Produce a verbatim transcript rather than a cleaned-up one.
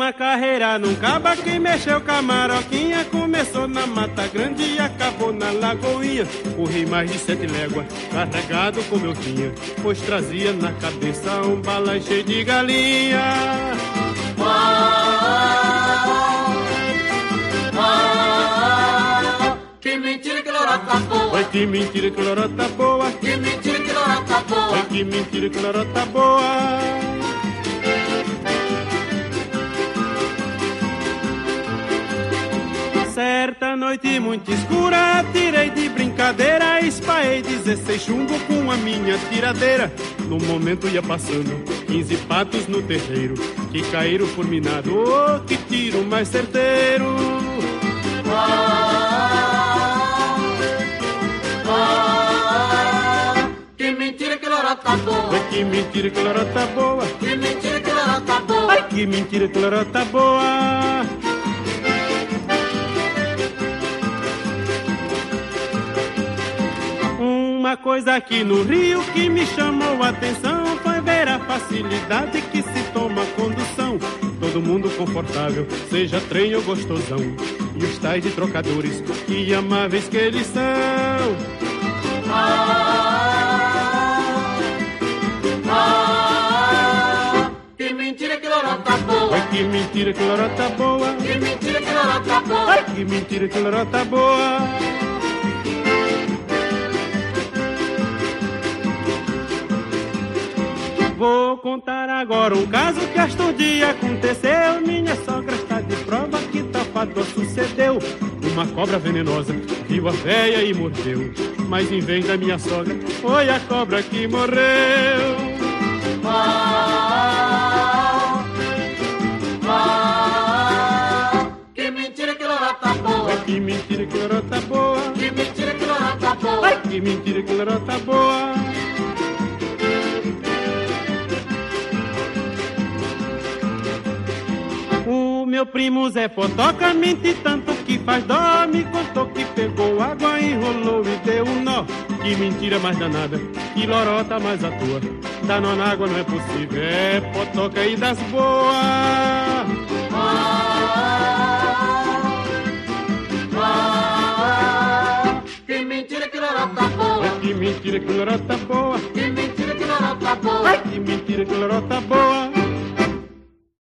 uma carreira num caba que mexeu com a maroquinha. Começou na Mata Grande e acabou na Lagoinha. Corri mais de sete léguas, carregado como eu tinha, pois trazia na cabeça um balão cheio de galinha. Oh, oh, oh, que mentira que lorota boa. Ai, que mentira que lorota boa. Que mentira que lorota boa. Ai, que mentira que lorota boa. Certa noite muito escura, tirei de brincadeira, espaiei dezesseis chumbo com a minha tiradeira. No momento ia passando quinze patos no terreiro, que caíram fulminados. Oh, que tiro mais certeiro. Oh, oh, oh, que mentira que lorota boa. Ai, que mentira que lorota boa. Que mentira que lorota boa. Ai, que mentira que lorota boa. Uma coisa aqui no Rio que me chamou a atenção foi ver a facilidade que se toma a condução. Todo mundo confortável, seja trem ou gostosão, e os tais de trocadores, que amáveis que eles são. Ah, ah, que mentira que lorota boa. Ai, que mentira que lorota boa. Que mentira que lorota boa. Ai, que mentira que lorota boa. Vou contar agora um caso que estes dias aconteceu. Minha sogra está de prova que tal fato sucedeu. Uma cobra venenosa viu a véia e mordeu, mas em vez da minha sogra foi a cobra que morreu. Ah, ah, que mentira que lorota boa. Ai, que mentira que lorota boa. Que mentira que lorota boa. Ai, que mentira que lorota boa. O meu primo Zé Potoca mente tanto que faz dó. Me contou que pegou água, enrolou e deu um nó. Que mentira mais danada, que lorota mais à toa. Dar nó na água não é possível, é Potoca aí das boas. Ah, ah, que mentira que lorota boa. Ai, que mentira que lorota boa. Que mentira que lorota boa. Ai, que mentira que lorota boa.